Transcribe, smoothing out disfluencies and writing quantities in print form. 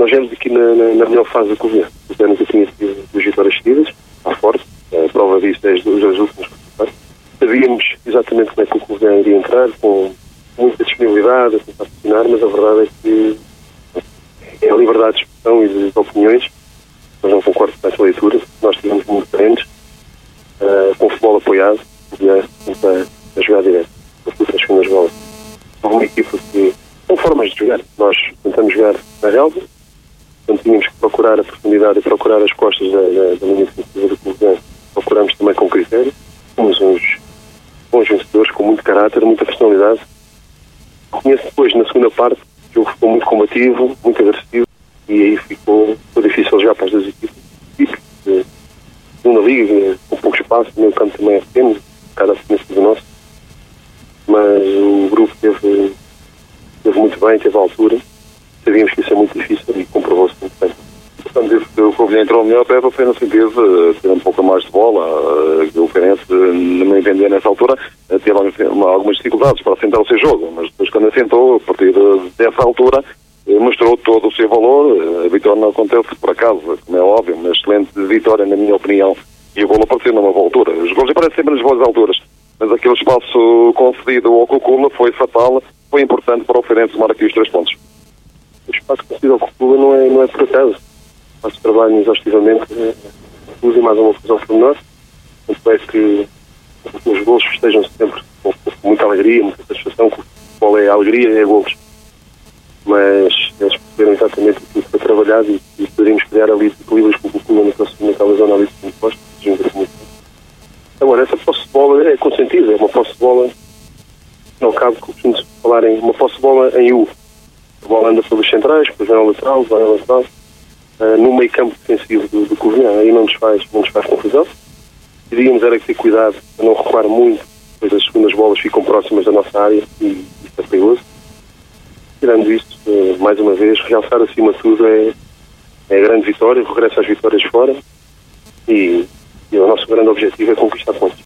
nós viemos aqui na melhor fase da Covilhã. O Covilhã nunca tinha tido 2 vitórias seguidas, à forte. A prova disso é as 2 últimas. Sabíamos exatamente como é que o Covilhã iria entrar, com muita disponibilidade a tentar funcionar, mas a verdade é que é a liberdade de expressão e de opiniões. Mas não concordo com essa leitura. Nós tivemos muito treinos, com o futebol apoiado, a jogar direto, as segundas bolas. Houve uma equipa que são formas de jogar. Nós tentamos jogar na relva, quando tínhamos que procurar a profundidade e procurar as costas da linha defensiva do Covilhã, procuramos também com critério. Fomos uns bons vencedores, com muito caráter, muita personalidade. Conheço depois, na segunda parte, o jogo ficou muito combativo, muito agressivo, e aí ficou difícil jogar para as 2 equipes. De segunda liga, com pouco espaço, o meio campo também é pequeno, cada defesa do nosso. Mas o grupo teve muito bem, teve a altura. Sabíamos que isso é muito difícil e comprovou-se muito bem. Portanto, disse que o Covilhã entrou melhor, até foi no sentido de ter um pouco mais de bola. O Feirense, na minha entender, nessa altura, teve algumas dificuldades para assentar o seu jogo, mas depois, quando assentou, a partir dessa altura, mostrou todo o seu valor. A vitória não acontece por acaso, como é óbvio, uma excelente vitória, na minha opinião, e o golo apareceu numa boa altura. Os golos aparecem sempre nas boas alturas, mas aquele espaço concedido ao Cocula foi fatal, foi importante para o Feirense tomar aqui os 3 pontos. O espaço concedido ao Cocula não é por acaso. Faço trabalho exaustivamente, uso mais uma coisa ao pormenor, tanto é que os golos festejam sempre com muita alegria, muita satisfação, que o futebol é alegria, é golos. Mas eles perceberam exatamente aquilo que foi trabalhado e poderíamos criar ali equilíbrios com o Cocula naquela zona ali de posto. Agora, essa posse de bola é consentida, é uma posse de bola, não cabe que costumo falar em uma posse de bola em U. A bola anda pelos centrais, depois vai ao lateral, no meio campo defensivo do Covilhã, aí não nos faz confusão. Devíamos era ter cuidado a não recuar muito, pois as segundas bolas ficam próximas da nossa área e isso é perigoso. Tirando isto, mais uma vez, realçar acima de tudo é a grande vitória, o regresso às vitórias fora e o nosso grande objetivo é conquistar pontos.